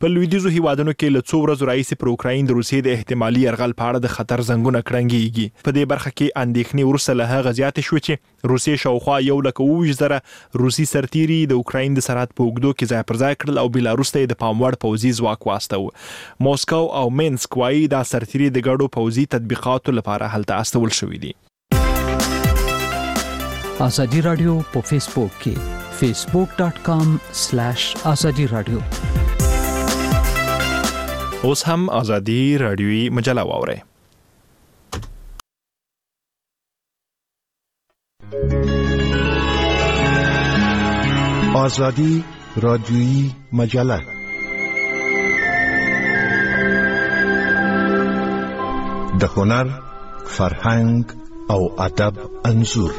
په لویدیځو هیوادونو کې له څو ورځې راهیسې پر اوکراین د روسیې د احتمالي یرغل په اړه د خطر زنګونه کړنګېږي. په دې برخه کې اندېښنې وروسته له هغه زیاتې شوې چې روسیې شاوخوا 1,20,000 روسي سرتیري د اوکراین د سرحد په اوږدو کې ځای پر ځای کړل او بیلاروس ته د پام وړ پوځي ځواک واستاوه. موسکو او مینسک وايي دا سرتیري د ګډو پوځي تطبیقاتو لپاره هلته استول شوي دي. ازادي رادیو په فیسبوک کې facebook.com/ازادي رادیو. اوس هم ازادي رادیوي مجله واورئ. ازادي رادیوي مجله د هنر، فرهنګ او ادب انځور.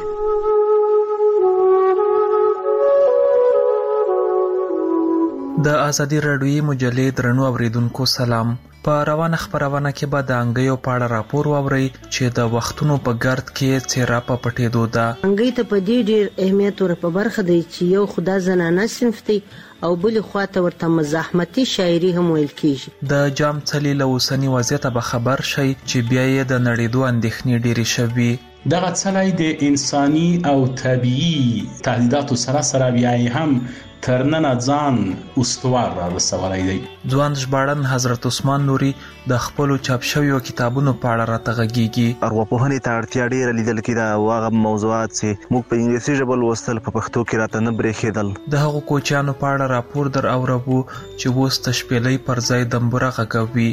د ازادي رادیوي مجلې درنو اوریدونکو سلام. په روانه خبرونه کې به د انګیو په اړه راپور واورئ چې د وختونو په ګرد کې څیرا په پټېدو ده. انګی ته په دې ډېر اهمیت ور په برخه دی چې یو خدا زنانه صنف دی او بل خواته ورته مزاحمتي شاعري هم ویل کیږي. د جام څلي له اوسنی وضعیت به خبر شي چې بیا یې د نړیدو اندېښنې ډېرې شوي. دغه څلی د انساني او طبيعي تهدیداتو سره بیا هم ترننه ځان استوار را رسولی دی. ځوان ژباړن حضرت عثمان نوري د خپلو چاپ شویو کتابونو په اړه راته غږیږي. ارواپوهنې ته اړتیا ډېره لیدل کېده او هغه موضوعات چې موږ په انګلیسي ژبه لوستل په پښتو کې راته نه برېښېدل. د هغو کوچیانو په اړه راپور در اوربو چې اوس د شپېلۍ پر ځای دمبوره غږوي.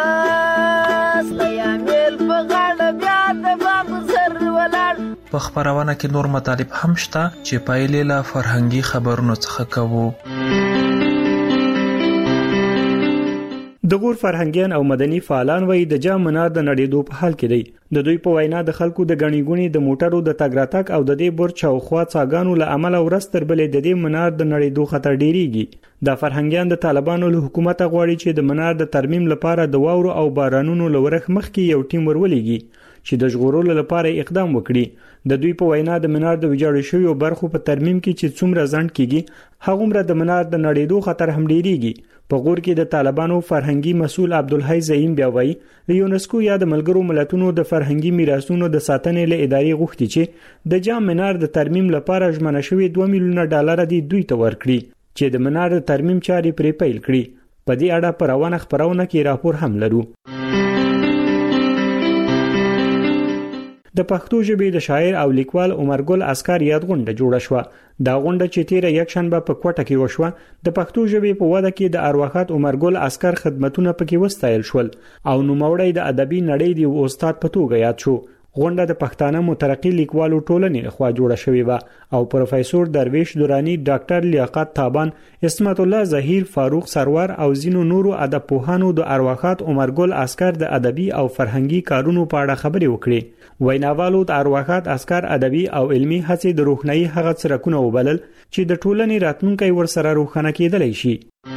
په خبرونه کې نور مطالب هم شته چې پایلې له فرهنګي خبرونو څخه کوو. د غور فرهنګیان او مدني فعالان وایي د جام منار د نړیدو په حال کې دی. د دوی په وینا د خلکو د غنیګونی د موټرو د تګ راتګ او د دې برج او خوا څاګانو له امله ورځ تر بلې د دې منار د نړیدو خطر ډیریږي. د فرهنګیان د طالبانو له حکومت غواړي چې د منار د ترمیم لپاره د واورو او بارانونو لورخ مخکې یو ټیم ورولېږي چې د ژغورلو لپاره اقدام وکړي. د دوی په وینا د منار د ویجاړ شویو برخو په ترمیم کې چې څومره ځنډ کیږي هغومره د منار د نړیدو خطر هم ډیریږي. په غور کې د طالبانو فرهنګي مسؤل عبدالحی زعیم بیا وایي د یونسکو یا د ملګرو ملتونو د فرهنګي میراثونو د ساتنې له ادارې غوښتي چې د جام منار د ترمیم لپاره ژمنه شوی $2 میلیون دی دوی ته ورکړي چې د منار د ترمیم چارې پرې پیل کړي. په دې اړه په روانه خبرونه کې راپور هم لرو. د پښتو ژبې د شاعر او لیکوال عمر ګل اسکر یاد غونډه جوړه شوه. دا غونډه چې 13 یکشنبه په کوټه کې وشوه د پښتو ژبې په وده کې د ارواښاد عمر ګل اسکر خدمتونه پکې وستایل شول او نوموړی د ادبي نړۍ دی استاد په توګه یاد شو. غونډه د پښتانه مترقي لیکوالو ټولنې لخوا جوړه شوې و او پروفیسور درویش دورانی، ډاکټر لیاقت تابان، اسمت الله ظهیر، فاروق سرور او زینو نورو ادب پوهانو د ارواښاد عمر ګل اسکر د ادبي او فرهنګي کارونو په اړه خبرې وکړې. ویناوالو د ارواښاد اسکر ادبي او علمي هڅې د روښنايي هغه څرکونه وبلل چې د ټولنې راتلونکي ورسره روښانه کېدلی شي.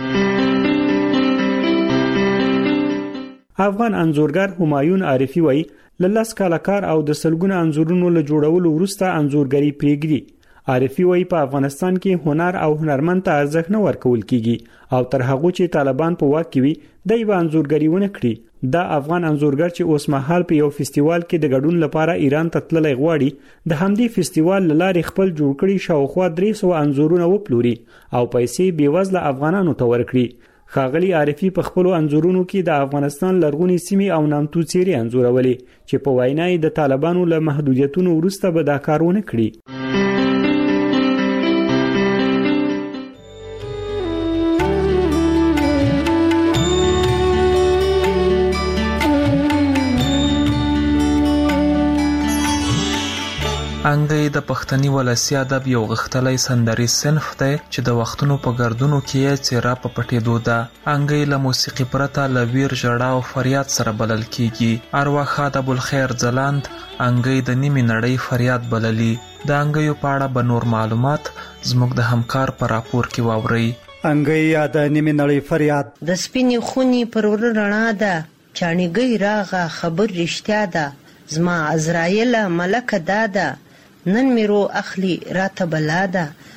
افغان انځورګر همایون عارفي وایي لس کاله کار او د سلګونه انځورونو له جوړولو وروسته انځورګری پریږدي. عارفي وایي په افغانستان کې هنر او هنرمند ته ارزښت نه ورکول کیږي او تر هغه چې طالبان په واک کې وي دای به انځورګری ونه کړي. دا افغان انځورګر چې اوس مهال په یو فستیوال کې د ګډون لپاره ایران ته تللی غواړي د همدې فستیوال لارې خپل جوړ کړي شاوخوا 300 انځورونه وپلوري او پیسې بیوزله افغانانو ته ورکړي. ښاغلي عارفي په خپل انځورونو کې د افغانستان لرغونی سیمې او نامتو څیرې انځورولې چې په وینا یې د طالبانو له محدودیتونو وروسته به دا کار ونه کړي. انګی د پښتني ولسی ادب یو غښتلی سندري صنف دی چې د وختونو په ګردونو کې یې څیرا په پټېدو ده. انګی له موسیقي پرته له ویر ژړا او فریاد سره بلل کیږي. ارواښاد ابوالخیر ځلاند انګی د نیمې نړۍ فریاد بللی. د انګیو په اړه به نور معلومات زموږ د همکار په راپور کې واورئ. انګی یا د نیمې نړۍ فریاد د سپینې خونې پر ور رڼا ده، چانګی راغه خبر رښتیا ده، زما عزرایل ملک داده، نن میرو اخلی راته بلا ده،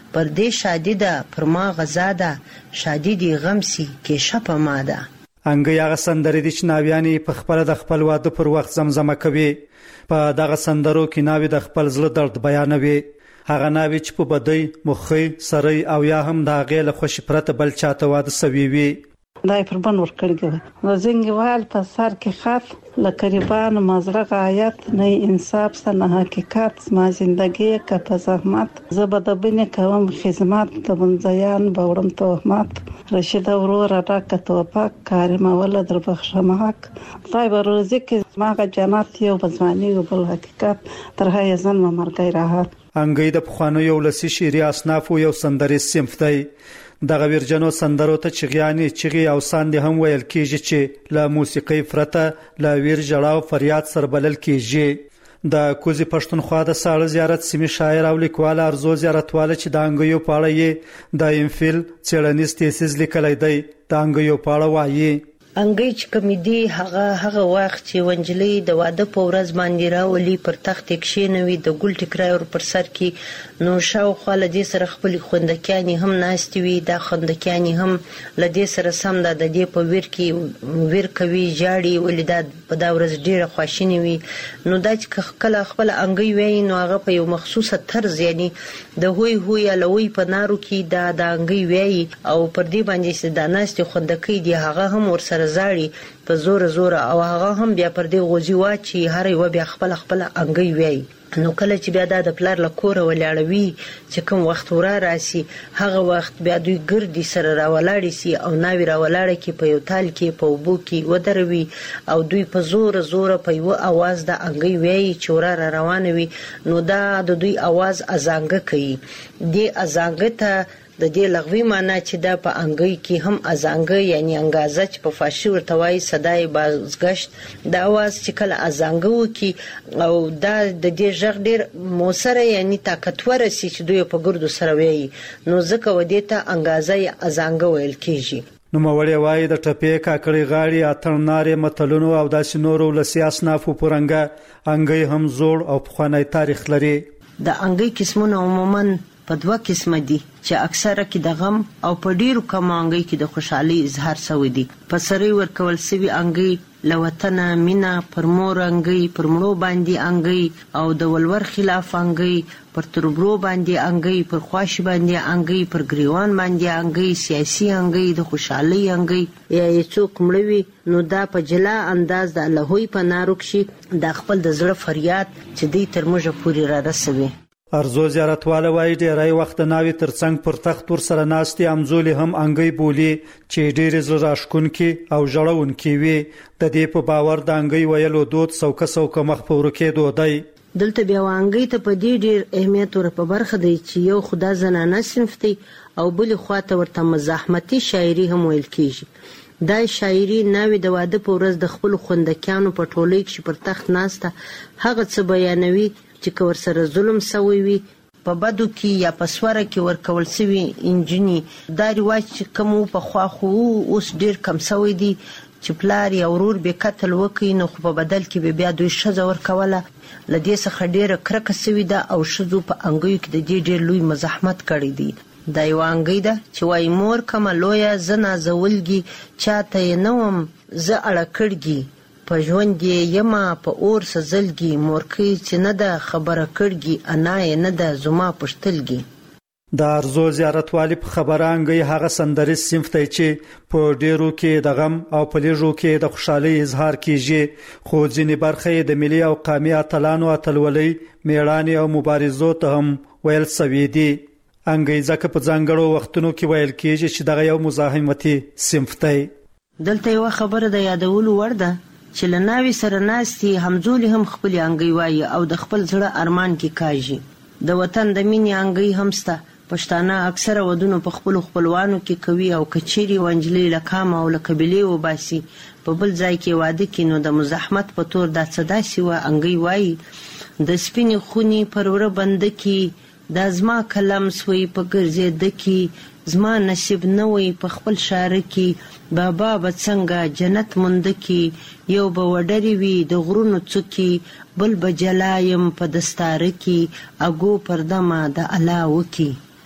پر دې شادي ده پر ما غزا ده شادي دی غم سي کې شپه ما ده. انګي هغه سندرې دي چې ناویانې په خپل د خپل واده پر وخت زمزمه کوي. په دغه سندرو کې ناوی د خپل زړه درد بیانوي. هغه ناوی چې په بدی مخې سري او یا هم د هغې له خوشي پرته بل چاته واده سوي وي. دای پر بن ور کړی و زنګوال په سر کې خط لکریبان مزرغ آیت نه انصاف سره حقیقت ما زندگی که په زحمت زبدبنه کوم خدمت د بنځیان باورم تهمت رشید ورور را که توپک کارم ول در بخشمک طيب روزي کې ما جنت یو بزمانی او بل حقیقت تر هي ځن مرګي راحت. انګي د پخوانو یو لسی شعري اصناف یو سندري صنف دی. دغه ورجنو سندرو ته چغیانی چغي او ساندې هم ویل کیږي چې له موسیقي فرته له ویر جړاو فریاد سره بلل کیږي. د کوزي پښتونخوا د ساړه زیارت سیمې شاعر او لیکوال ارزو زیارتواله چې د انګیو په اړه یې د انفیل څېړنیز تیسیس لیکلی دی. د انګیو په اړه وایي انګي چې کمیدي هغه وخت چې ونجلې د واده په ورځ باندې راولي پر تخت کښینوي د ګل ټکرای ور پر سر کې نو شاوخوا له دې سره خپل خوندکیانی هم ناشتي وي. دا خوندکیانی هم له دې سره سم د دې په ویر کې ویر کوي جاړي ولیدات په دا ورځ ډیره خواشینی وي. نو دا چې کله خپل انګي وای نو هغه په یو مخصوصه طرز یعنی د هوی الوی په نارو کې د انګي وای او پر دې باندې د ناشتي خوندکې دی هغه هم ور سره زاري په زور او هغه هم بیا پر دې غوځي واچي هر یو بیا خپل انګي وای. نو کله چې بیا د پلار له کوره ولاړوي چې کوم وخت ورا راسي هغه وخت بیا دوی ګردي سره راولاړي سي او ناوی راولاړي کې په یو تال کې په وبو کې ودروي او دوی په زور په یو आवाज د انګي وای چې ورا روانوي. نو دا د دوی आवाज ازانګه کوي. د ازانګه ته د دې لغوي معنی چې دا په انګي کې هم ازانګه یعنی انګازه چې په فارسی ورته وایي صداي بازگشت د आवाज چې کله ازانګه وکي او دا د دې ژغ ډیر موثره یعنی طاقتور سي چې دوی په ګردو سره وایي نو ځکه ودې ته انګازه ازانګه ویل کیږي. نو مولوی وایي د ټپې کاکړي غاړي اترنارې متلونو او داسې نورو لسی اصنافو پرنګه انګي هم زوړ او پخوانی تاریخ لري. د انګي قسمونه عموما په دوه قسمه دي چې اکثره کې د غم او په ډیرو کم انګي کې د خوشحالي اظهار شوی دی. په سری ورکول سوي انګي لوطن مینا پر مور انګي پر مړو باندې انګي او د ولور خلاف انګي پر تربرو باندې انګي پر خواش باندې انګي پر گریوان باندې انګي سیاسي انګي د خوشحالي انګي یا څوک مړوي نو دا په جلا انداز د الله په نارو کې د خپل د زړه فریاد چې دی تر موږ پوري را رسوي. ارزو زیارتواله وایي ډیری وخت ناوی ترڅنګ پر تخت ور سره ناستي امزولي هم انګي بولی چې ډیر زړه راښکونکي او ژړونکي وي. د دې په باور د انګي ویلو دود څوکه مخ په ورکه دودای. دلته بیا وانګي ته په دې ډیر اهمیت ور په برخه دی چې یو خدا زنانه صنفتي او بل خواته ورته مزاحمتي شاعري هم ویل کیږي. دا شاعري ناوی د واده په ورځ د خپل خوندکانو په ټولۍ کې پر تخت ناسته هغه څه بیانوي چې کور سره ظلم سوی وي په بدو کې یا په سوره کې ورکول سوي انجنی. دا رواج چې کوم په خواخو اوس ډیر کم سوی دی چې پلار یا ورور به قتل وکړي نو په بدل کې بیا دوی شزه ورکوله. لدې څخه ډیره کرکه سوي ده او شزو په انګیو کې د دې ډیر لوی مزاحمت کړی دی. دا یو انګی ده چې وای مور کما لویا زنا زولګي چاته نوم ز اړه کړګي په ژوند یما په اور سزلګي مورکي چې نه ده خبره کړګي انا یې نه ده زما پښتلګي. د ارزو زیارتوالي په خبره انګي هغه سندري صنف ته چې په ډیرو کې د غم او په لیژو کې د خوشحالي اظهار کیږي خو ځینې برخه د ملي او قومي اتلانو اتلولي میړانې او مبارزو ته هم ویل سوي دي. انګي ځکه په ځانګړو وختونو کې ویل کیږي چې دغه یو مزاحمتي صنف دی. دلته یو خبره د یادولو وړ ده چې لناوی سره ناستي همزولي هم خپل انګي وایي او د خپل زړه ارمان کې کاږي. د وطن د مینې انګي همسته پښتانه اکثره ودونو په خپل خپلوانو کې کوي او کچيري وانجلي لکام او لکبلي وباسي په بل ځای کې واده کې نو د مزاحمت په تور د صدا سی و انګي وایي د سپینې خوني پرور بند کې د زما کلم سوی په ګرځې د کې زما نصیب نه وي په خپل شهر کې بابا بڅنګه جنت مند کې یو به وډری وي د غرونو څوکي بل بجلایم په دستار کې اګو پردما د الله وکي.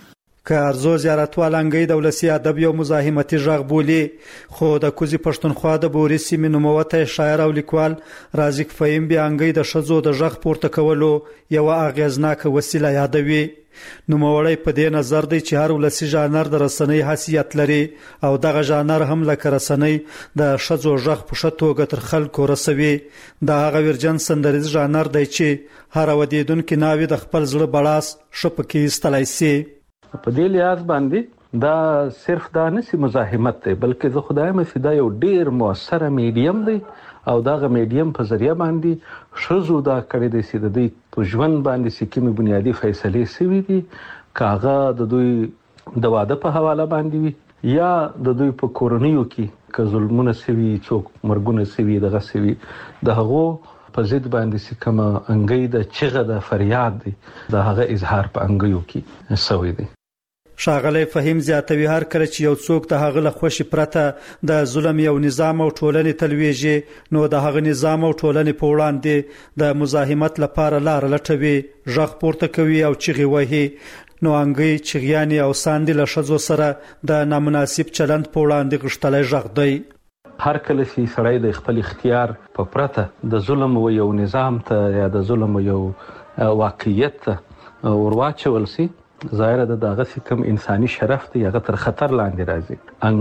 که ارزو زیارتوال انګی د ولسی ادب یو مزاحمتي ژغ بولی خو د کوزي پښتونخوا د بوري سیمې نوموته شاعر او لیکوال رازق فهیم بیا انګی د شزو د ژغ پورته کولو یو اغیزناک وسیله یادوي. نوموړی په دې نظر دی چې هر ولسی ژانر د رسنۍ حیثیت لري او دغه ژانر هم لکه رسنۍ د شزو ژغ په شتوګه تر خلکو رسوي. د هغه ورجن سندریز ژانر دی چې هر ودیدونکو ناوی د خپل زړه بلاس شپکی استلای سي. په دې لیاز باندې دا صرف دا نسی مزاحمت دی بلکې زه خدای مې دا یو ډیر موثر میډیم دی او داغه میډیم په ذریعہ باندې شزو دا کړی دی چې د دوی په ژوند باندې سکیمه بنیادی فیصله سوي دي کاغه د دوی د واده په حواله باندې وي یا د دوی په کورنیو کې که ظلمونه سوي څوک مرګونه سوي دغه سوي د هغو په ضد باندې سکمه انګي د چغه د فریاد دی د هغه اظهار په انګيو کې سوي دي. شاغلی فهیم زیاتوي هر کله چې یو څوک د هغه له خوشي پرته د ظلم یو نظام او ټولنې تلويږي نو د هغه نظام او ټولنې په وړاندې د مزاحمت لپاره لار لټوي ژغ پورته کوي او چغې وهي. نو انګي چغیانی او ساندې له شزو سره د نامناسب چلند په وړاندې غشتلای ژغ دی. هر کله چې سړی د خپل اختیار په پرته د ظلم و یو نظام ته یا د ظلم یو واقعیت ته ورواچول سي ظاهر ده دغه کوم انساني شرف دی هغه تر خطر لاندې راځي.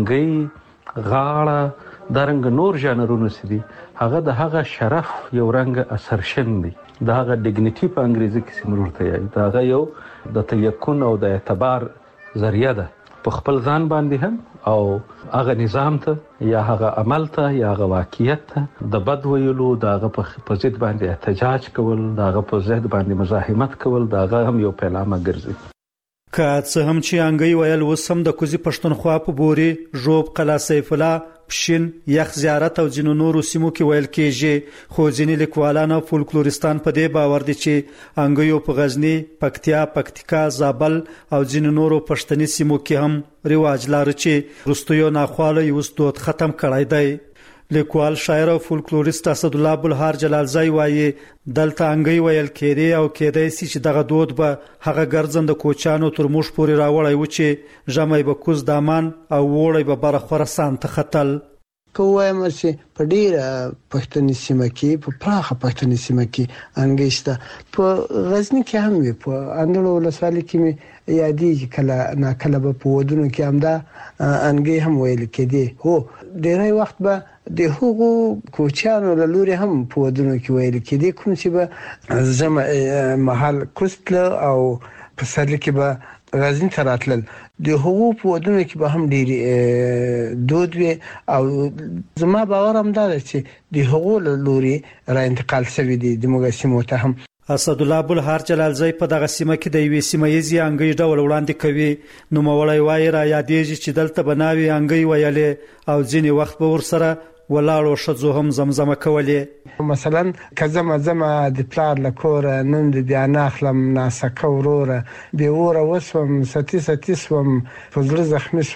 انګي غاړه درنګ نور ژانرونه سدي هغه د هغه شرف یو رنګ اثرشن دی د هغه ډیګنیټي په انګریزي کې سمورته یي دا هغه یو د تیکون او د اعتبار ذریعہ ده په خپل ځان باندې هم او هغه نظام ته یا هغه عمل ته یا هغه واقعیت ته د بد ویلو دغه په ضد باندې احتجاج کول دغه په ضد باندې مزاحمت کول دغه هم یو پیلامه ګرځي. که څه هم چې انګي ویل وسم د کوزي پښتونخوا په بوري ژوب قلا سیف الله پښین یخ زیارت او جنو نورو سیمو کې ویل کېږي خو ځینې لیکوالان او فولکلوریستان په دې باور دي چې انګي په غزنی پکتیا پکتیکا زابل او جنو نورو پښتني سیمو کې هم رواج لري چې رستویو ناخواله یو ستود ختم کړای دی. لیکوال شاعر او فولکلوریست اسد الله بلهار جلالزای وایي دلته انګي ویل کېدی او کېدای سي چې دغه دود به هغه ګرځند کوچانو تر موږ پورې راوړی و چې جمعي به کوز دامان او وړي به بر خراسان ته خطل کوم چې په ډیره پښتني سیمه کې په پراخه پښتني سیمه کې انګيسته په غزنی کې هم وي په اندلو ولسوالۍ کې یادې کله نه کله په ودونو کې هم دا انګي هم ویل کېدی هو ډیری وخت به د هغو کوچانو له لوري هم په ودونو کې ویل کېدی کوم چې به زما محل کوستل او په سر کې به غزنی ته راتلل د هغو په ودونو کې به هم ډېری دود وي او زما باور هم دا چې د هغو له لوري را انتقال شوی دی د موږ سیمو ته هم. اسد الله بلهار جلالزای په دغه سیمه کې د یوې سیمه ییزي انګي ډول وړاندې کوي. نو مولای وایي را یادېږي چې دلته بناوي انګي ویلې او ځینې وخت به ورسره ولاړو شزو هم زمزمه کولې. مثلا کزما د پلار لکور نن د بیان اخلم ناسکه وروره به وره وسوم ستی سوم فزل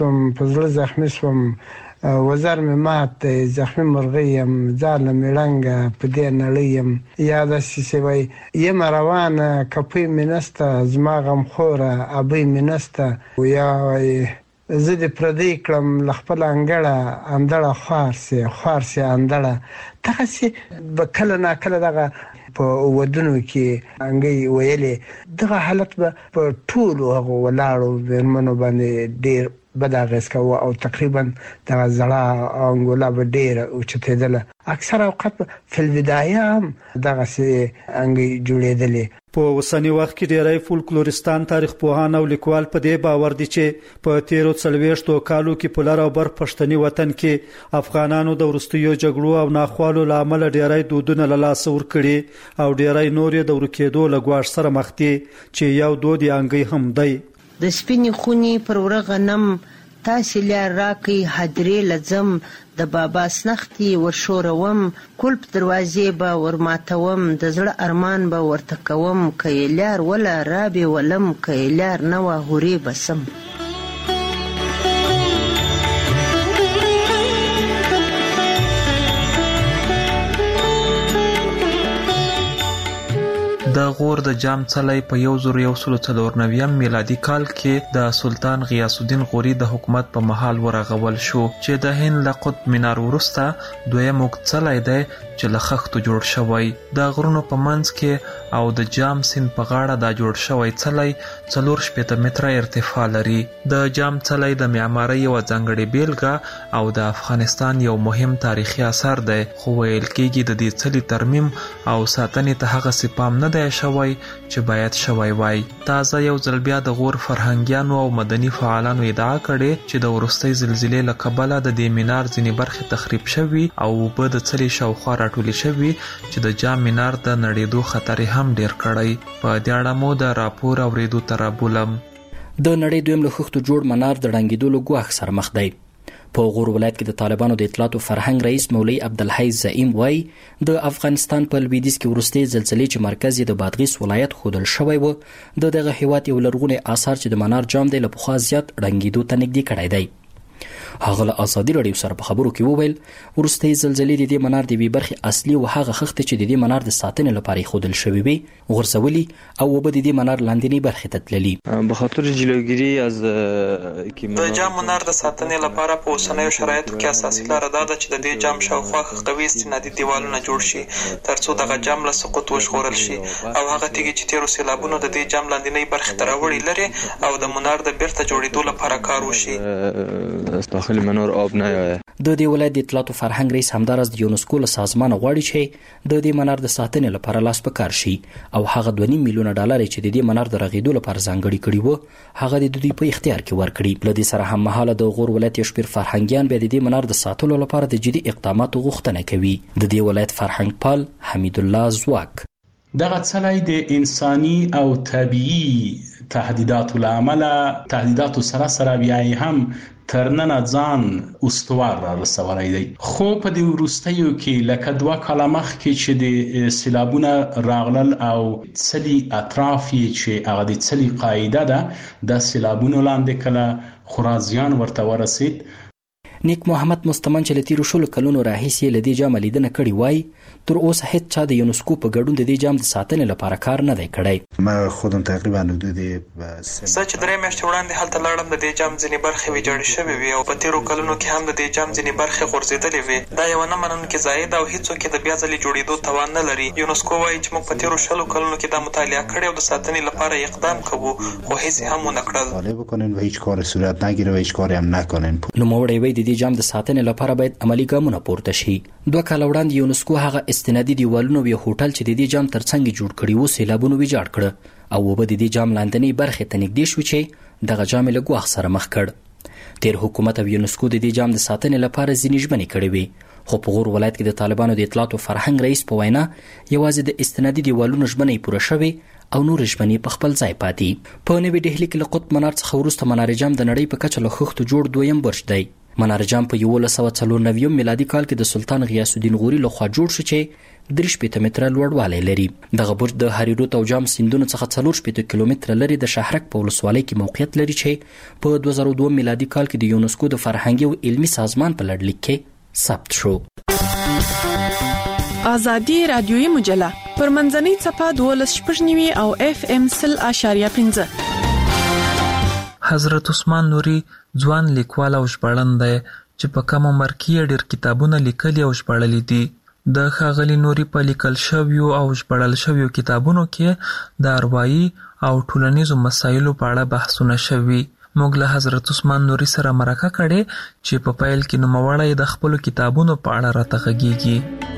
زخمی سوم وزر می مات زخمی مرغیم زال میلنګ په دې نړیم یاد شي وای یم روانه کپی منسته زما غم خوره ابي منسته یا زه د پردی کلم لخپل انګړه اندړه خارسي اندړه تاسو بکله نا کله دغه په ودونو کې انګي ویلې دغه حالت په ټولو هغه ولاړو ورمنو باندې ډیر بداغس کا او تقریبا د زړه انګولا به ډیر او چتېدل اکثر اوقات په البدايه هم دغه سي انګي جوړېدل. په وسنی وخت کې ډیری فولکلوریستان تاریخ پوهان او لیکوال په دې باور دي چې په 1340 کالو کې په لار او بر پښتني وطن کې افغانانو د ورستیو جګړو او ناخوالو لامل ډیری دودونه له لاس ور کړي او ډیری نور د ورکېدو لګواش سره مخ دي چې یو دود انګي هم دی. د سپینې خونی پر ورغنم تاسو لار راکې حدرې لزم د بابا سنختي ورشوروم کلب دروازې به ورماتوم د زړه ارمان به ورته کوم کایلار ولا رابي ولم کایلار نو هوري بسم. د غور د جام څلی په 1994 میلادي کال کې د سلطان غیاث الدین غوري د حکومت په مهال ورغول شو چې د هند له قطب مینار وروسته دویم اوږد څلی دی چې له خښتو جوړ شوی. د غرونو په منځ کې او د جام سیند په غاړه دا جوړ شوی څلی 4 متره ارتفاع لري. د جام څلی د معمارۍ یوه ځانګړې بیلګه او د افغانستان یو مهم تاریخي اثر دی، خو ویل کېږي د دې څلي ترمیم او ساتنې ته هغسې پام نه دی شوی چې باید شوی وای. تازه یو ځل بیا د غور فرهنګیانو او مدني فعالانو ادعا کړې چې د وروستۍ زلزلې له کبله د دې مینار ځینې برخې تخریب شوي او اوبه د څلي شاوخوا راټولې شوي چې د جام مینار د نړېدو خطر هم ډیر کړی. په دې اړه مو د راپور اورېدو ته رابولم. د نړۍ دویم له خښتو جوړ منار د ړنګېدو له ګواښ سره مخ دی. په غور ولایت کې د طالبانو د اطلاعاتو فرهنګ رئیس مولوي عبدالحی زعیم وایي د افغانستان په لویدیځ کې وروستۍ زلزلې چې مرکز یې د بادغیس ولایت ښودل شوی و د دغه هیواد یو لرغونی آثار چې د منار جام دی له پخوا زیات ړنګېدو ته نږدې کړی دی. هغه له ازادي راډیو سره په خبرو کې وویل وروستۍ زلزلې د دې منار د یوې برخې اصلي او هغه خښتې چې د دې منار د ساتنې لپاره ایښودل شوې وې غورځولي او اوبه د دې منار لاندنۍ برخې ته تللي. بخاطر جلوگیری از د جام منار د ساتنې لپاره په اوسنیو شرایطو کې اساسي لاره دا ده چې د دې جام شاوخوا خښتوي استنادي دیوالونه جوړ شي ترڅو دغه جام له سقوط وژغورل شي او هغه تیږې چې تیرو سیلابونو د دې جام لاندنۍ برخې ته راوړي لري او د منار د بیرته جوړېدو لپاره کار وشي. داخل منار آب نیایه. د دې ولایت د اطلاعاتو فرهنګ رئیس همداراز د یونسکو له سازمانه غواړي چې د دې منار د ساتنې لپاره لاس په کار شي او هغه 2.5 میلیونه ډالر چې د دې منار د رغېدو لپاره ځانګړي کړي وو هغه د دوی په اختیار کې ورکړي. له دې سره هم مهاله د غور ولایت یو شمېر فرهنګیان بیا د دې منار د ساتلو لپاره د جدي اقداماتو غوښتنه کوي. د دې ولایت فرهنګ پال حمید الله زواک دغه څلی د انساني او طبیعي تهدیداتو له امله تهدیداتو سره بیا هم تر ننه ځان استوار را رسولی دی. خو په دې وروستیو کې لکه 2 کاله مخکې چې د سیلابونه راغلل او څلي اطراف یې چې هغه د څلي قاعده ده د سیلابونو لاندې کله خورا زیان ورته ورسید. نیک محمد مستمن چې له تیرو 10 کلونو راهیسې له دې جام لیدنه کړې وای تر اوسه هیڅ چا د یونسکو په ګډون د دې جام د ساتنې لپاره کار نه دی کړی. ما خودم تقریبا حدود زه چې 3 میاشتې وړاندې هلته لاړم د دې جام ځینې برخې ویجاړې شوې وې او په تیرو کلونو کې هم د دې جام ځینې برخې غورځېدلې وې. دا یوه نه منونکې ځای ده او هیڅوک یې د بیا ځلې جوړېدو توان نه لري. یونسکو وایي چې موږ په تیرو 10 کلونو کې دا مطالعه کړې او د ساتنې لپاره اقدام کوو خو هیڅ یې هم ونه کړل. هیڅ کار صورت نگیره و هیچ کاری هم نکنن. نوموړی وایي د دې جام د ساتنې لپاره باید عملی ګامونه پورته شي. 2 کاله وړاندې یونسکو هغه استنادي دیوالونه او یو هوټل چې د دې جام ترڅنګ جوړ کړی وو سیلابونو ویجاړ کړ او اوبه د دې جام لاندنۍ برخې ته نږدې شو چې دغه جام له ګواښ سره مخ کړ. تیر حکومت او یونسکو د دې جام د ساتنې لپاره ځینې ژمنې کړې وې خو په غور ولایت کې د طالبانو د اطلاعاتو فرهنګ رئیس په وینا یوازې د استنادي دیوالونو ژمنې پوره شوې او نور ژمنې په خپل ځای پاتې. په نوې ډهلي کې له قطب منار څخه وروسته منار جام د نړۍ په کچه له خښتو جوړ دویم برج دی. منار جام په 1994 میلادي کال کې د سلطان غیاث الدین غوري لخوا جوړ شو چې 3 متره لوړوالی لري. دغه برج د هریرود او جام سیندونو څخه 4 کیلومتره لري د شهرک په ولسوالۍ کې موقعیت لري چې په 2002 میلادي کال کې د یونسکو د فرهنګي او علمي سازمان په لړلیک کې ثبت شو. آزادي رادیویی مجله پر منځنۍ صفحه 12.9 او FM 0.5. حضرت عثمان نوري ځوان لیکوال او ژباړن دی چې په کم عمر کې ډېر کتابونه لیکلي او ژباړلي دي. د ښاغلي نوري په لیکل شویو او ژباړل شویو کتابونو کې د اروايي او ټولنیزو مسایلو په اړه بحثونه شوي. موږ له حضرت عثمان نوري سره مرکه کړې چې په پیل کې نوموړی د خپلو کتابونو په اړه راته غږیږي.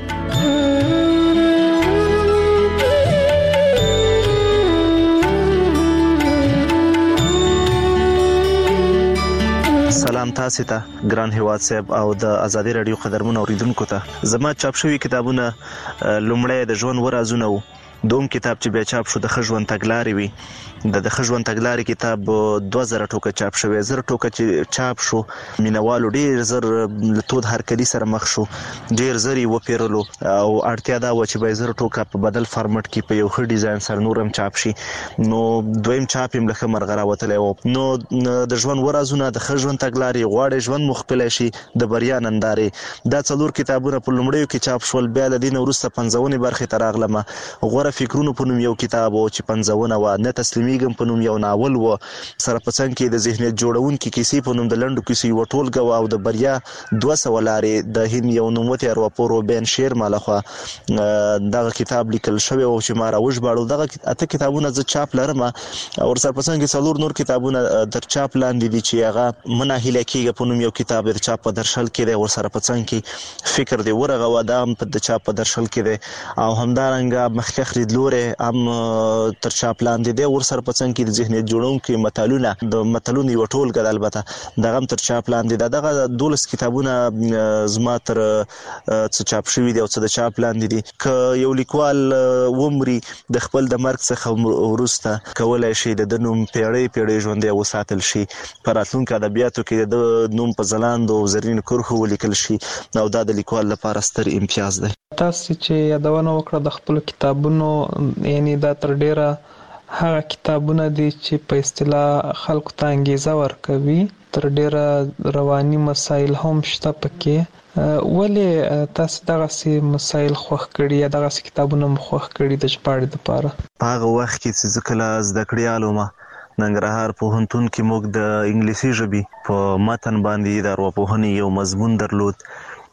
سلام تاسو ته ګران هیواد صاحب او د ازادي رادیو قدرمن اوریدونکو ته. زما چاپ شوی کتابونه لومړی د ژوند ورازونه وو. دوم کتاب چې بیا چاپ شو د خژوند تګلارې وي د خژوند تګلارې کتاب 2000 ټوکه چاپ شوی. 1000 ټوکه چې چاپ شو مینوالو ډیر زر لتود هرکلی سره مخ شو ډیر زری و پیرلو او اړتیا دا و چې به 1000 ټوکه په بدل فارمټ کې په یو ښه ډیزاین سره نورم چاپ شي. نو دویم چاپ هم لکه مرغره وتلی و. نو د ژوند ورازونه د خژوند تګلارې غواړي ژوند مخپله شي د بریا نندارې دا 4 کتابونه په لومړیو کې چاپ شول. بیا د دین وروسته 55 برخې ته راغلم. غوره نه فکرونو په نوم یو کتاب او چې پنځونه و، نه تسلیمیږم په نوم یو ناول و، سره په څنګ کې د ذهنیت جوړونکي کیسې په نوم د لنډو کیسې یوه ټولګه وه، او د بریا 200 لارې د هند یو نوموتی ارواپوه روبین شیرما لخوا دغه کتاب لیکل شوی او چې ما راوژباړو. دغه 8 کتابونه زه چاپ لرم او ورسره په څنګ کې 4 نور کتابونه در چاپ لاندې دي چې هغه مناهیله کېږي په نوم یو کتاب د چاپ په درشل کې دی، ورسره په څنګ کې فکر دی ورغه و دا هم په د چاپ په درشل کې دی، او همدارنګه مخکښ لیدلوری هم تر چاپ لاندې دی، ورسره په څنګ کې د ذهنیت جوړونکي متلونه د متلونو یوه ټولګه ده، البته دغه هم تر چاپ لاندې ده. دغه 12 کتابونه زما تر څه چاپ شوي دي او څه د چاپ لاندې دي. که یو لیکوال ومري د خپل د مرګ څخه وروسته کولی شي د ده نوم پیړۍ پیړۍ ژوندی وساتل شي، په راتلونکو ادبیاتو کې د ده نوم په ځلانده او زرینو کرښو ولیکل شي، او دا د لیکوال لپاره ستر امتیاز دی. تاسو چې یادونه وکړه د خپل کتابونو، یعنی دا تر ډیره هغه کتابونه دي چې په اصطلاح خلکو ته انګیزه ورکوي، تر ډیره رواني مسایل هم شته پکې. ولې تاسو دغسې مسایل خوښ کړي یا دغسې کتابونه مو خوښ کړي د ژباړې دپاره؟ په هغه وخت کې چې زه کله زده کړیال وم، ننګرهار پوهنتون کې موږ د انګلیسي ژبې په متن باندې د ارواپوهنې یو مضمون درلود.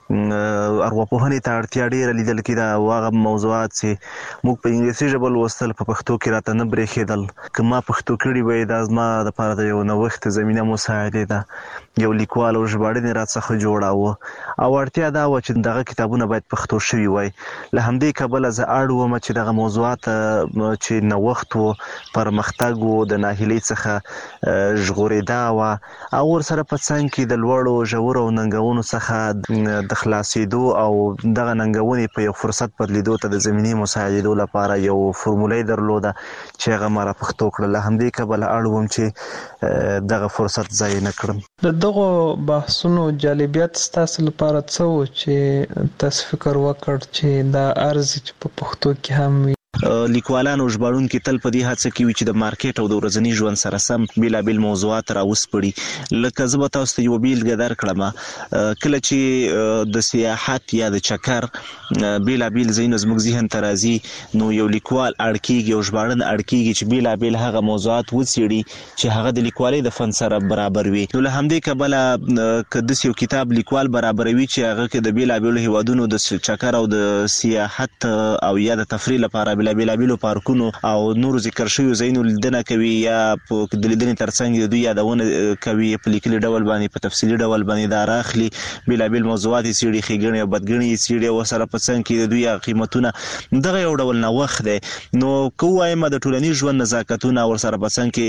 ارواپوهنې ته اړتیا ډېره لیدل کېده او هغه موضوعات چې موږ په انګلیسي ژبه لوستل په پښتو کې راته نه برېښېدل. که ما پښتو کړي وی دا زما دپاره د یو نوښت زمینه مساعدې ده، یو لیکوال او ژباړنې راڅخه جوړاوه او اړتیا دا وه چې دغه کتابونه باید پښتو شوي وای. له همدې کبله زه اړ وم چې دغه موضوعات چې نوښت و، پرمختګ و، د ناهیلۍ څخه ژغورېدا وه، او ورسره په څنګ کې د لوړو ژورو ننګونو څخه د خلاصېدو او دغه ننګونې په یو فرصت بدلیدو ته د زمینې مساعدېدو لپاره یو فورموله یې درلوده چې هغه ما را پښتو کړه. له همدې کبله اړ وم چې دغه فرصت ضایع نه کړم. د دغو بحثونو جالبیت ستاسو لپاره څه و چې تاسو فکر وکړ چې دا ارزي چې په پښتو کې هم وي؟ لیکوالان او ژباړونکي تل په دې هڅه کې وي چې د مارکیټ او د ورځني ژوند سره سم بیلابیل موضوعات راوسپړي. لکه زه به تاسو ته یوه بیلګه درکړم، کله چې د سیاحت یا د چکر بیلابیل ځایونه زموږ ذهن ته راځي، نو یو لیکوال اړ کېږي او ژباړن اړ کېږي چې بیلابیل هغه موضوعات وڅېړي چې هغه د لیکوالۍ د فن سره برابر وي. نو له همدې کبله که داسې یو کتاب لیکوال برابروي چې هغه کې د بیلابیلو هیوادونو د چکر او د سیاحت او یا د تفریح لپاره بیلابیلو پارکونو او نورو ذکر شویو ځایونو لیدنه کوي، یا په د لیدنې ترڅنګ د دوی یادونه کوي په لیکلي ډول باندې، په تفصیلي ډول باندې دا راخلي، بیلابیل موضوعات یې څېړي، ښېګڼې او بدګڼې یې څېړي، او سره په څنګ کې د دوی قیمتونه. دغه یو ډول نوښت دی. نو که ووایم د ټولنیز ژوند نزاکتونه ورسره په څنګ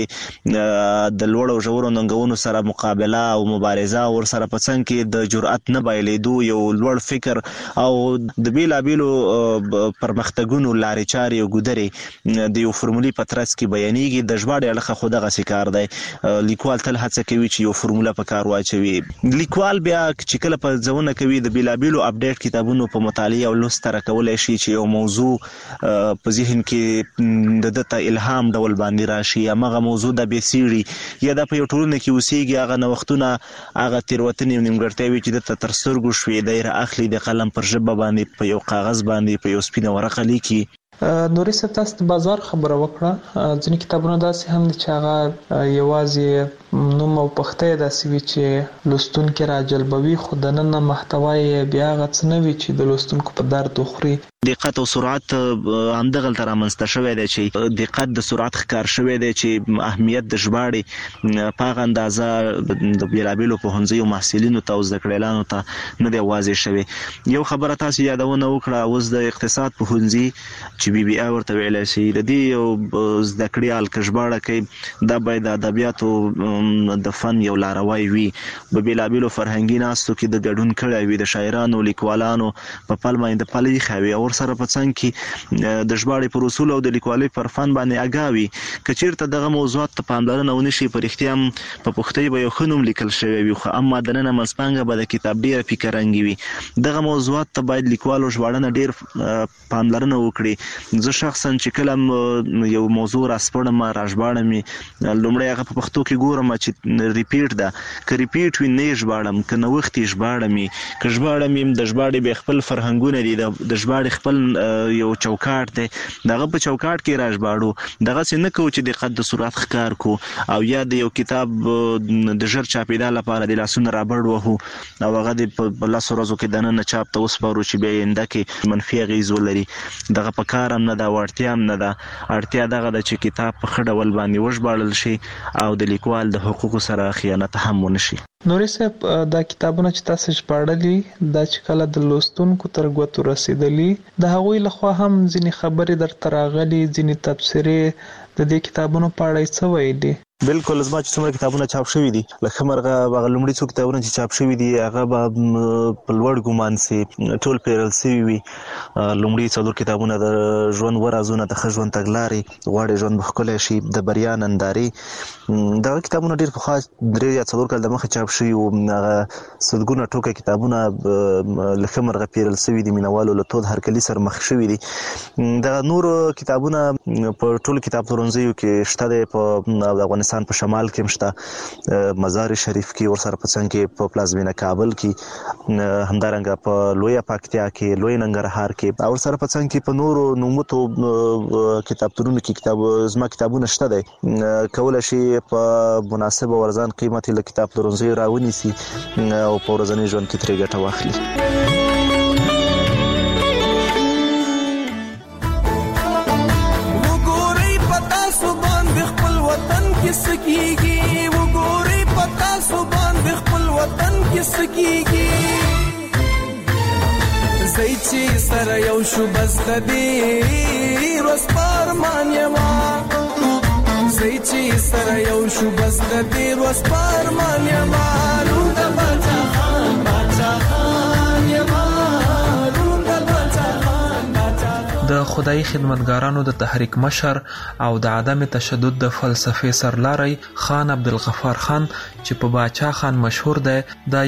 کې د لوړو او ژورو ننګونو سره مقابله او مبارزه، ورسره په څنګ کې د جرأت نه بایلېدو، یو لوړ فکر او د بیلابیلو پرمختګونو لارې چارې او ګودرې د یو فورمولې په ترڅ کې بیانېږي. د ژباړې اړخه خو دغسې کار دی. لیکوال تل هڅه کوي چې یو فورموله په کار واچوي. لیکوال بیا چې کله په ځونه کوي د بیلابیلو اپډیټ کتابونو په مطالعه او لوست سره کولی شي چې یو موضوع په ذهن کې د ده ته الهام ډول باندې راشي، همغه موضوع د بې څېړي یا د په یو ټولنه کې اوسېږي، هغه نوښتونه، هغه تېروتنې او نیمګړتیاوې چې ده ته تر سترګو شوې، دی رااخلي د قلم پر ژبه باندې په یو کاغذ باندې په یو سپینه ورقه لیکي. نوري صاحب، تاسو د بازار خبره وکړه. ځینې کتابونه داسې هم دي چې هغه یوازې نوم او پښتۍ داسې وي چې لوستونکي راجلبوي، خو دننه محتوا یې بیا هغه څه نه وي چې د لوستونکو په درد وخوري. دقت او سرعت همدغلته رامنځته شوی دی چې دقت د سرعت ښکار شوی دی چې اهمیت د ژباړې په هغه اندازه د بیلابیلو پوهنځیو محصلینو ته او زده کړیالانو ته نه دی واضح شوی. یو خبره تاسو یادونه وکړه، اوس د اقتصاد پوهنځي چې BBA ورته ویلی شي، د دې یو زده کړیال که ژباړه کوي، دا باید د ادبیاتو د فن یو لاروی وي، په بیلابیلو فرهنګي ناستو کې د ګډون کړی وي، د شاعرانو لیکوالانو په پل باندې پل ایښی وي، او ورسره په څنګ کې د ژباړې پر اصولو او د لیکوالۍ پر فن باندې اګاه وي. که چېرته دغه موضوعات ته پاملرنه ونه شي، په رښتیا هم په پښتۍ به یو ښه نوم لیکل شوی وي، خو اما دننه منځپانګه به د کتاب ډېره فکرنګې وي. دغه موضوعات ته باید لیکوال او ژباړنه ډېر پاملرنه وکړي. زه شخصا چې کله یو موضوع راسپړم، راژباړم، لومړی هغه په پښتو کې ګورم چې ریپیټ ده، که ریپیټ وي نه یې ژباړم، که نوښت یې ژباړم، که ژباړم د ژباړې بیا خپل فرهنګونه دي، د ژباړې خپل خپل یو چوکاټ دی دغه په چوکاټ کې راژباړو دغه څه نه کوو چې د قد صورت ښکار کو او یا د یو کتاب د ژر چاپېدا لپاره د لاسونه رابړ وهو او هغه د په لاسو ورځو کې دننه چاپ ته وسپارو چې بیا آینده کې منفي اغېز ولري دغه په کار هم نه ده او اړتیا هم نه ده اړتیا دغه ده چې کتاب په ښه ډول باندې وژباړل شي او د لیکوال د حقوقو سره خیانت هم ونه شي. نوري صاحب دا کتابونه چې تاسو ژباړلي دا چې کله د لوستونکو تر ګوتو رسیدلي د هغوی لخوا هم ځینې خبرې درته راغلي ځینې تبصرې د دې کتابونو په اړه څه ویلي؟ بالکل زما چې څومره کتابونه چاپ شوي دي لکه مرغه هغه لومړي څو کتابونه چې چاپ شوي دي هغه به په لوړ ګمان سي ټول پیرل سوي وي. لومړي څلور کتابونه د ژوند ورازونه د ښه ژوند تګلارې غواړي ژوند ښکلی شي د بریا نندارې دغه کتابونه ډېر پخوا 3 یا 4 کال دمخه چاپ شوي وو. هغه سلګونه ټوکه کتابونه لکه مرغه پیرل سوي دي مینوالو له تود هرکلي سره مخ شوي دي. دغه نور کتابونه په ټولو کتاب پلورنځیو کې شته دی په افغانستان په شمال کې مشته مزار شریف کې ورسره په څنګ کې په پلازمینه کابل کې همدارنګه په لویه پکتیا کې لوی ننګرهار کې او ورسره په څنګ کې په نورو نوموتو کتابتونونو کې زما کتابونه شته دی کولای شي په مناسبه ورځان قیمتي له کتاب پلورنځي راونیسي او په ورځني ژوند کې ترې ګټه واخلي. سکیږي وګوري پتا سو باندې خپل وطن کې سکیږي زئی چې سره یو شو بس د دې روز پرمان یما زئی چې سره یو شو بس د دې روز پرمان یما لوند بچا خان یما د خدای خدمتګارانو د تحریک مشر او د عدم تشدد د فلسفې سرلاری خان عبدالغفار خان چې په باچا خان مشهور دی د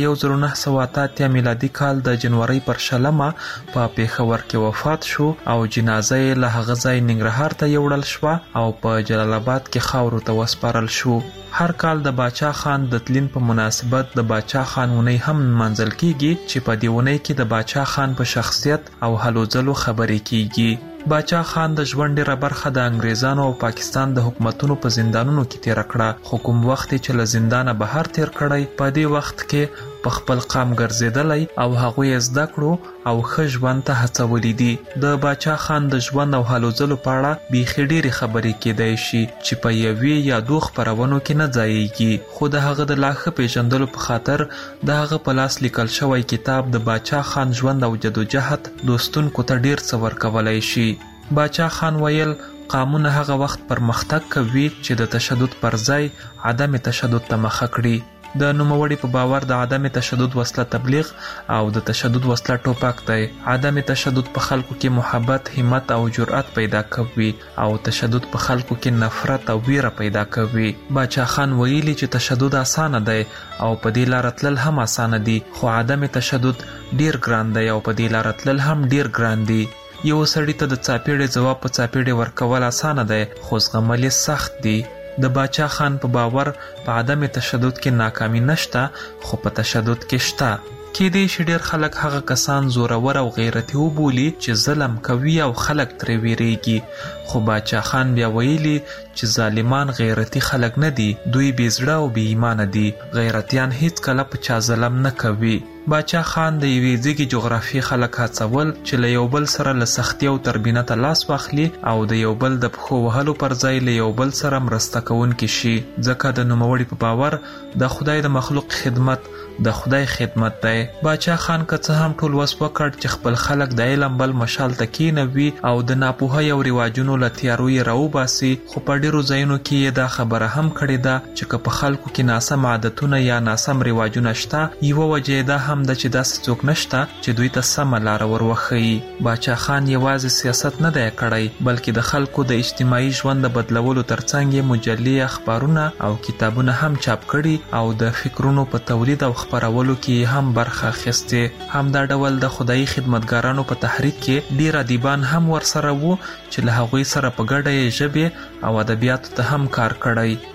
1988 میلادي کال د جنوري پر 20 په پیښور کې وفات شو او جنازه یې له هغه ځای ننګرهار ته یوړل شو او په جلال آباد کې خاورو ته وسپارل شو. هر کال د باچا خان د تلین په مناسبت د باچا خان ونی هم منځل کیږي چې په دې ونی کې د باچا خان په شخصیت او هلو ځلو خبرې کیږي. باچا خان د ژوند ډیره برخه د انګریزانو او پاکستان د حکومتونو په زندانونو کې تیر کړه خو کوم وخت چې له زندانه بهر تیر کړی په دې وخت کې په خپل قام ګرځیدلی او هغه یې زده کړو او ښه ژوند ته هڅولی دي. د باچا خان د ژوند او هلو ځلو په اړه بیخي ډېرې خبرې کیدای شي چې په یوې یا دوه خپرونو کې نه ځایږي خو د هغه د لا ښه پیژندلو په خاطر د هغه په لاس لیکل شوی کتاب د باچا خان ژوند او جدوجهد لوستونکو ته ډېر څه ورکولی شي. باچا خان ویل قامونه هغه وخت پرمختګ کوي چې د تشدد پر ځای عدم تشدد ته مخه کړي. د نوموړي په باور د عدم تشدد وسله تبلیغ او د تشدد وسله ټوپک دی. عدم تشدد په خلکو کې محبت، همت او جرأت پیدا کوي او تشدد په خلکو کې نفرت او ویره پیدا کوي. باچا خان ویلي چې تشدد اسانه دی او په دې لار تلل هم اسانه دي خو عدم تشدد ډیر ګران دی او په دې لار تلل هم ډیر ګران دي. یو سړی ته د چاپېړې جواب په چاپېړې ورکول اسانه دی خو زغمل یې سخت دی. د باچا خان په باور په عدم تشدد کې ناکامي نشته خو په تشدد کې شته. کېدای شي ډېر خلک هغه کسان زورور او غیرتي وبولي چې ظلم کوي او خلک ترې ویریږي خو باچا خان بیا ویلي چې ظالمان غیرتي خلک نه دي دوی بې زړه او بې ایمانه دي. غیرتیان هیڅ کله په چا ظلم نه کوي. باچا خان د یوې ځیږي جغرافي خلک هڅول چې له یو بل سره له سختي او تربینه ته لاس واخلي او د یو بل د پښو وهلو پر ځای له یو بل سره مرسته کوونکي شي ځکه د نوموړي په باور د خدای د مخلوق خدمت د خدای خدمت دی. باچا خان که څه هم ټول وس وکړ چې خپل خلک د علم بل مشال ته کینوي او د ناپوهۍ او رواجونو له تیارو یې راوباسي خو په ډېرو ځایونو کې یې دا خبره هم کړې ده چې که په خلکو کې ناسم عادتونه یا ناسم رواجونه شته یوه وجه یې دا هم ده چې داسې څوک نشته چې دوی ته سمه لاره وروښيي. باچا خان یوازې سیاست نه دی کړی بلکې د خلکو د اجتماعي ژوند د بدلولو ترڅنګ یې مجلې، اخبارونه او کتابونه هم چاپ کړي او د فکرونو په تولید او خپرولو کې هم برخه اخیستې. همدا ډول د خدایي خدمتګارانو په تحریک کې ډېر ادیبان هم ورسره وو چې له هغوی سره په ګډه یې ژبې او ادبیاتو ته هم کار کړی.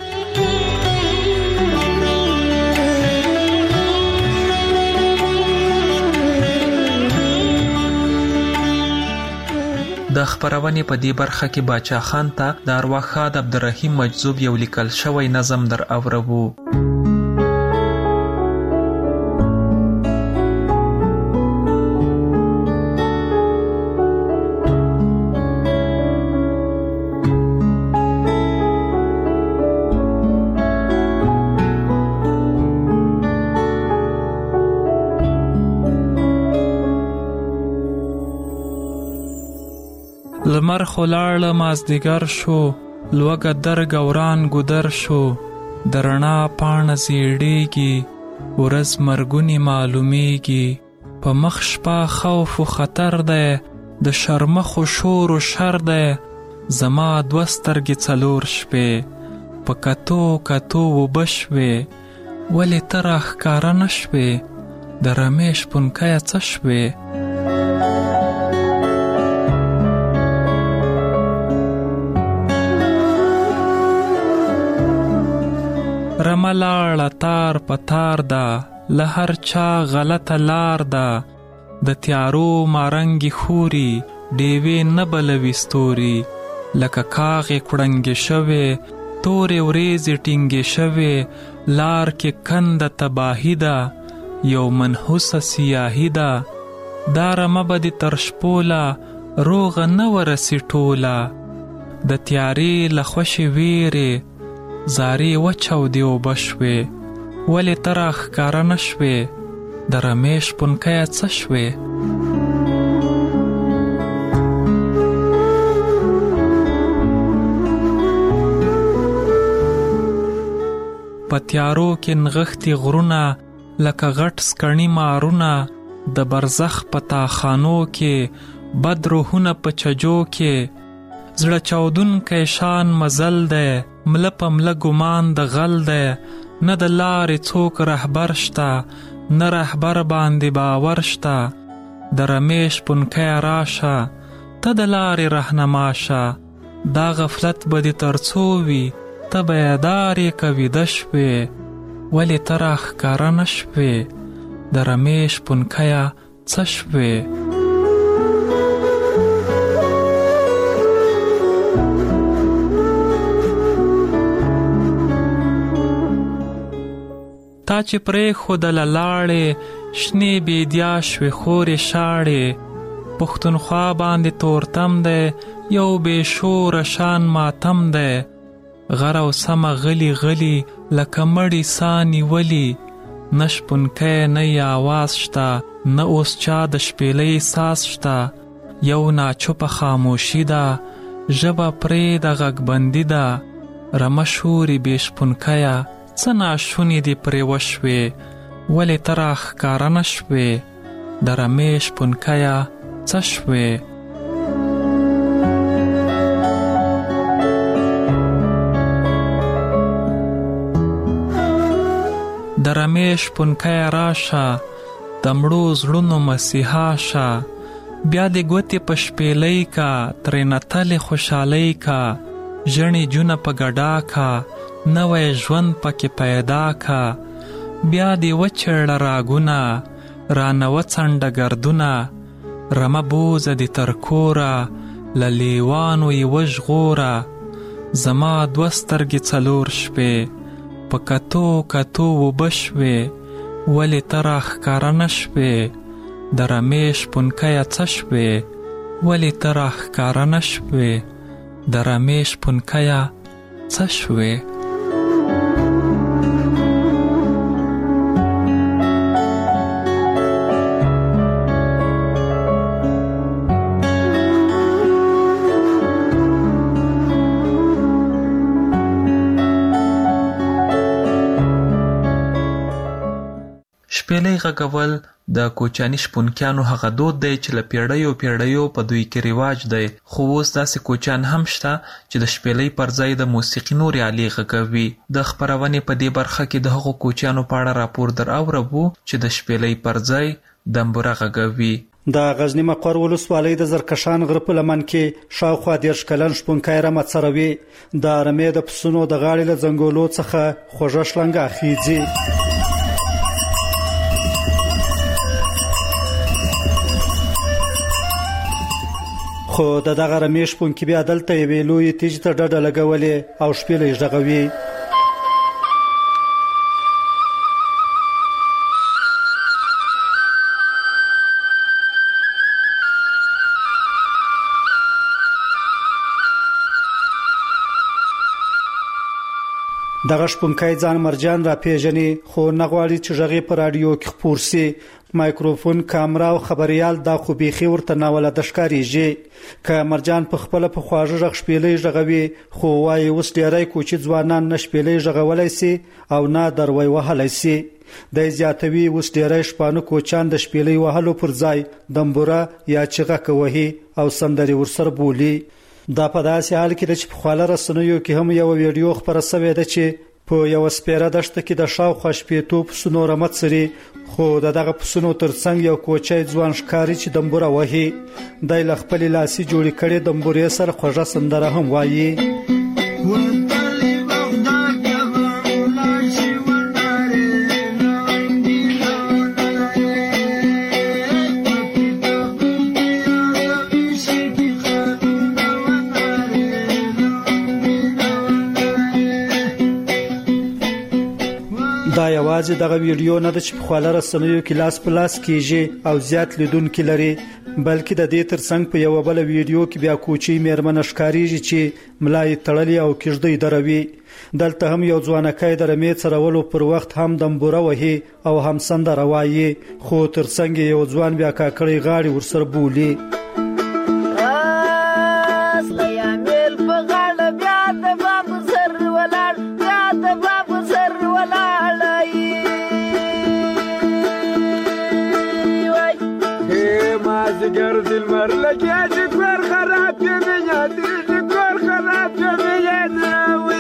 د خبرونې په دې برخه کې باچا خان ته د ارواښاد عبدالرحیم مجذوب یو لیکل شوی نظم در اورو. لمر خلاړه مازدیګر شو، لوګه در ګوران ګودر شو، د رڼا پاڼه زیړیږي، ورځ مرګونی معلومیږي، په مخ شپه خوف و خطر دی، د شرمخ و شور و شر دی، زما دوه سترګې څلور شپې، په کتو کتو اوبه شوې، ولې ته راښکاره نه شوې، د رمیش پنکیه څه شوې؟ رمه لاړه تار په تار ده، له هر چا غلطه لار ده، د تیارو مارنګي خوري، ډیوې نه بلوي ستوري، لکه کاغې کړنګې شوې، تورې وریځې ټینګې شوې، لار کې کنده تباهي ده، یو منحوسه سیاهي ده، دا رمه به دې تر شپوله روغه نه ورسي ټوله، د تیارې له خوشې ویرې زاری وچاودې اوبه شوې، ولې ته راښکاره نه شوې، د رمیش پنکیه څه شوې؟ په تیارو کې نغښتي غرونه، لکه غټ سکڼي مارونه، د برزخ په تاخانو کې، بد روحونه په چجو کې، زړه چاودونکی شان مزل دی، مله په مله ګمان د غل دی، نه د لارې څوک رهبر شته، نه رهبر باندې باور شته، د رمیش پنکیه راشه، ته د لارې رهنما شه، دا غفلت به دې تر څو وي، ته بیدارې که ویده شوې، ولې ته راښکاره نه شوې، د رمیش پنکیه څه شوې؟ تا چې پرېښودله لاړې، شنې بیدیا شوې خورې شاړې، پښتونخوا باندې تورتم دی، یو بې شوره شان ماتم دی، غر او سمه غلی غلی، لکه مړی سا نیولي، نه شپونکی نه یې آواز شته، نه اوس چا د شپېلۍ ساز شته، یو ناچوپه خاموشي ده، ژبه پرې د غږبندي ده، رمه شوري بې شپونکیه، څه ناشونې دې پرې وشوې، ولې ته راښکاره نه شوې، د رمیش پنکیه څه شوې؟ د رمیش پنکیه راشه، د مړو زړونو مسیحا شه، بیا دې ګوتې په شپېلۍ کا، ترې نتلې خوشحالۍ کا، ژڼې جونه په ګډا کا، نوی ژوند پکې پیدا کا، بیا دې وچړه راګونه، رانه وڅنډه ګردونه، رمه بوزه دې تر کوره، له لیوانو یې وژغوره، زما دوه سترګې څلور شپې، په کتو کتو اوبه شوې، ولې ته راښکاره نه شوې، د رمیش پنکیه څه شوې، ولې ته راښکاره نه شوې، د رمیش پنکیه څه شوې؟ شپېلۍ غږول د کوچیاني شپونکیانو هغه دود دی چې له پیړیو پیړیو په دوی کې رواج دی، خو اوس داسې کوچیان هم شته چې د شپېلۍ پر ځای د موسیقي نورې آلې غږوي. د خپرونې په دې برخه کې د هغو کوچیانو په اړه راپور در اورو چې د شپېلۍ پر ځای دمبوره غږوي. د غزنی مقر ولسوالۍ د زرکشان غره په لمن کې شاوخوا 10 کلن شپونکی رمه څروي. د رمې د پسونو د غاړې له ځنګولو څخه خوږه شلنګه خېځي. خو دغه رمیش پونکي بیا دلته یوې لویې تیږې ته ډډه لګولې او شپېلۍ یې غږوي. دغه شپونکی ځان مرجان را پیژني خو نه غواړي چې غږی په رادیو کې خپور سي. مایکروفون، کامرا او خبريال دا خو بيخي ورته ناولده ښکاریږي. که مرجان په خپل په خواږه غږ شپېلۍ غږوي خو وايي اوس ډیری کوچي ځوانان نه شپېلۍ غږولای سي او نه دروي وهلای سي. د زیاتوي اوس ډیری شپانه کوچان د شپېلۍ وهلو پر ځای دمبوره یا چغه کوي او سندري ورسره بولي. دا په داسې حال کې د خپل رسنیو کې هم یو ویډیو خبره شوې ده چې په یو سپیره دشت کې د شاوخوا شپېتو پسونو رمت سري خو دغه پسونو ترڅنګ یو کوچی ځوان ښکاری چې دمبوره وهي. د خپل لاسي جوړی کړي دمبورې سره خوږه سندره هم وایي. دا یوازې دغه ویډیو نه د چې په خواله رسنیو کې لاس په لاس کیږي او زیات لیدونکو لري، بلکې د دې ترڅنګ په یو بل ویډیو کې بیا کوچی میرمن ښکاریږي چې ملای تړلې او کېږدۍ دروي. دلته هم یو ځوانکای د رمې څرولو پر وخت هم دمبوره وهي او هم سندره وایي خو ترڅنګ یو ځوان بیا کاکړی غاړي ورسره بولي. گرد المرلکی جکور خراب میادی جکور خراب میادی.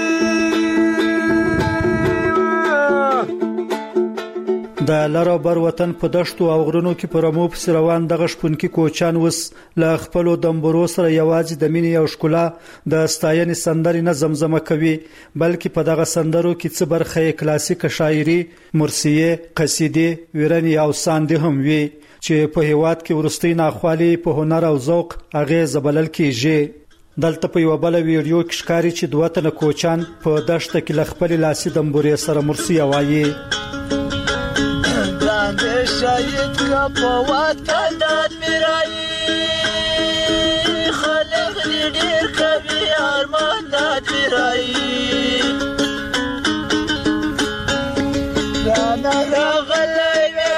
د لارو بر وطن په دشتو او غرونو کې پر مو په روان دغه شپونکي کوچان وس ل خپل دمبرو سره یوازې د مینې او ښکلا د ستاینې سندري نه زمزمه کوي، بلکې په دغه سندرو کې څه برخه کلاسیک شاعري، مرثیه، قصیده، ویرنی او ساندې هم وي چې په هیواد کې ورستي ناخوالي په هنر او ذوق هغه زبلل کیږي. دلته په یو بل ویډیو کې ښکاری چې دوه تنه کوچان په دشت کې لخپل لاسي دمبورې سره مرثیه وایي. ګرانده شاید کا پوات کندات میرای خلق ډیر کوي ارمان دات میرای دا راغلی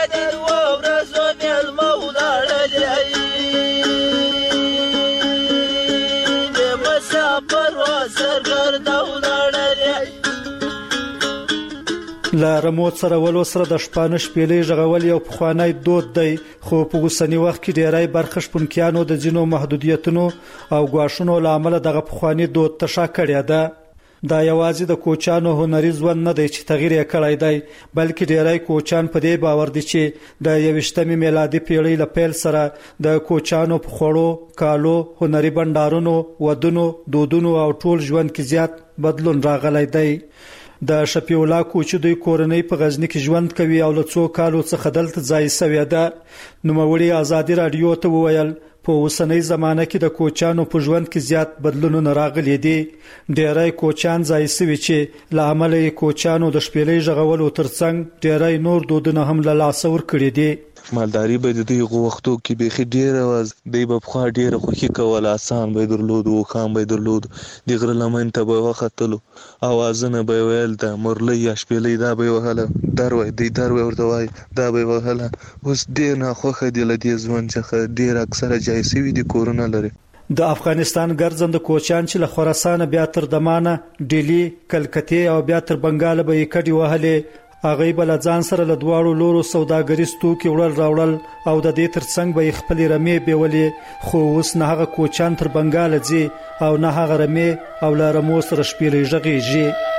لارموت سره ولو سره د شپانه شپېلې ژغول یو پخوانی دود دی، خو په اوسنی وخت کې ډیری برخه شپونکیانو د ځینو محدودیتونو او غواښونو لامل دغه پخوانی دود تشا کړی ده. دا یوازې د کوچانو هنري ځوان نه دی چې تغییر یې کړی دی، بلکې ډیری کوچان په دې باور دي چې د 21مې میلادي پیړۍ له پیل سره د کوچانو په خوړو، کالو، هنري بندارونو، ودونو، دودونو او ټول ژوند کې زیات بدلون راغلی دی. د شفیع الله کوچي دوی کورنۍ په غزنی کې ژوند کوي او له څو کالو څخه دلته ځای سوی ده. نوموړي ازادي رادیو ته وویل په اوسنۍ زمانه کې د کوچانو په ژوند کې زیات بدلونونه راغلي دي. ډیری کوچان ځای سوي چې له امله کوچانو د شپېلۍ ژغولو ترڅنګ ډیری نور دودونه هم له لاسه ورکړي دي. مالداري به د دوی غوښتو کې بيخي ډیره واز دی په خوا ډیره خوشي کول، آسان به درلود او خام به درلود، د غره لمن ته به وختلو، اوازونه به ویل د مرلي یا شپېلۍ دا به وهله دروي دی دروي ورته وای دا به وهله. اوس ډیر نه خوخه دی لدی ځوان چې ډیر اکثره جایسي وي د کورونه لري. د افغانستان ګرځند کوچان چې له خراسان بیا تر دمانه، ډیلی، کلکته او بیا تر بنگال به کډي وهله. هغه بل ځان سره له دواړو لورو سوداګریز توکي وړل راوړل او د دې ترڅنګ به خپل رمې بیولې. خو اوس نه هغه کوچان تر بنگال ځي او نه هغه رمې او لا رمو سره شپېلې ژغېږي.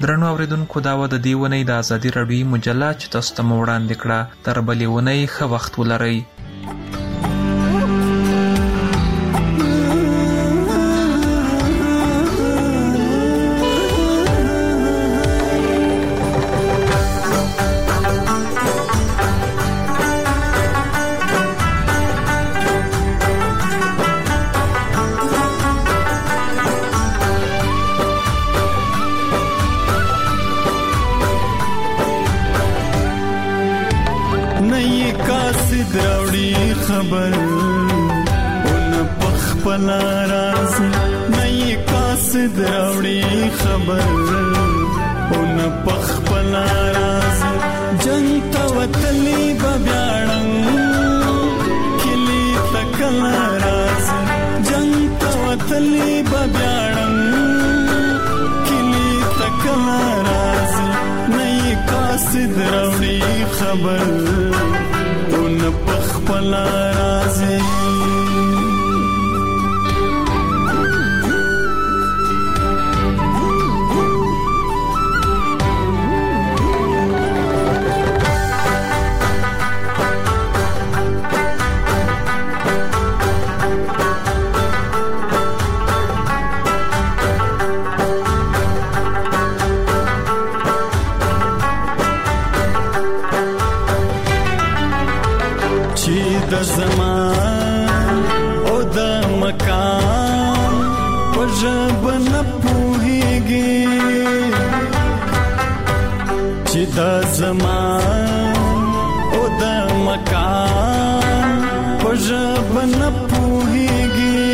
درنو اوریدونکو دا و د دې ونې د ازادي راډیو مجله چې تاسو ته وړاندې کړه. تر بلې ونې ښه وخت ولرئ. خبر اون پخپل راز نئی قاصد راوڑی خبر اون پخپل راز جنگ توتلی ببیاڑن کلی تکل راز جنگ توتلی ببیاڑن کلی تکل راز نئی قاصد راوڑی خبر اون پخپل رازی د زمان او د مکان وجب نه پوهیږي چې د زمان او د مکان وجب نه پوهیږي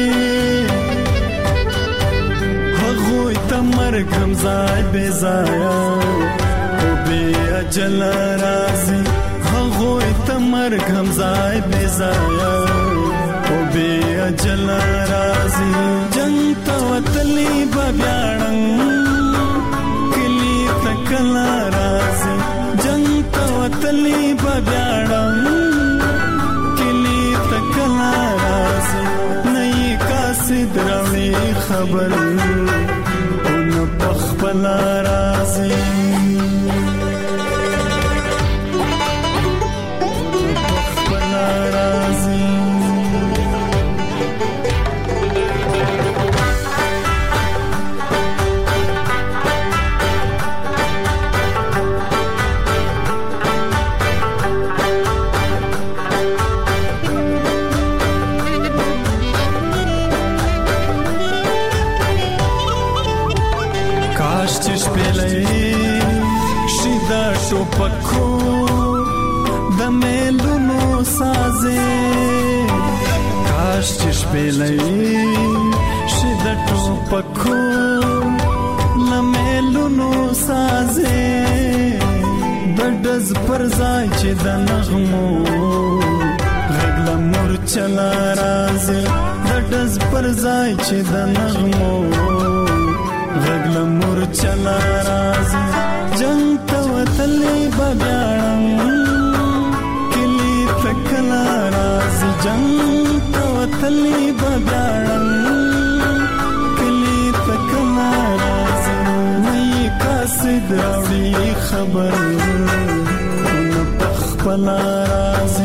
هغه ته مرګ هم ځای بې ځایه او بې اجل راځي هغوی ته مرګ هم ځای بې ځایه او بې اجل راځي جنګ ته وتلي به بیا ړنګ کلي ته کله راځي جنګ ته وتلي به بیا ړنګ کلي ته کله راځي نه یې قاصد راوړي خبر او نه پخپله راځي کاش چې شپېلې شي د ټوپکو د میلونو سازې کاش چې شپېلې شي د ټوپکو له میلونو سازې د ډز پر ځای چې د نغمو غږ له مورچله راځي د ډز پر ځای چې د نغمو غږ له مورچله راځي جنګ ته وتلي به بیا ړنګ کلي ته کله راځي جنګ ته وتلي به بیا ړنګ کلي ته کله راځي نه یې قاصد راوړي خبر نه پخپله راځي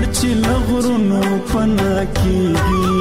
چې لغرونو پنا کیږي